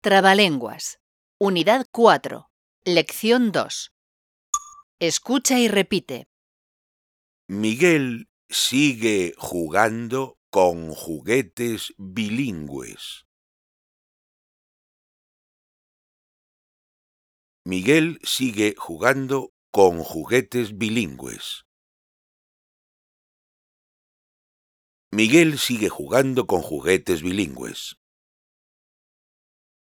Trabalenguas. Unidad 4. Lección 2. Escucha y repite. Miguel sigue jugando con juguetes bilingües. Miguel sigue jugando con juguetes bilingües. Miguel sigue jugando con juguetes bilingües.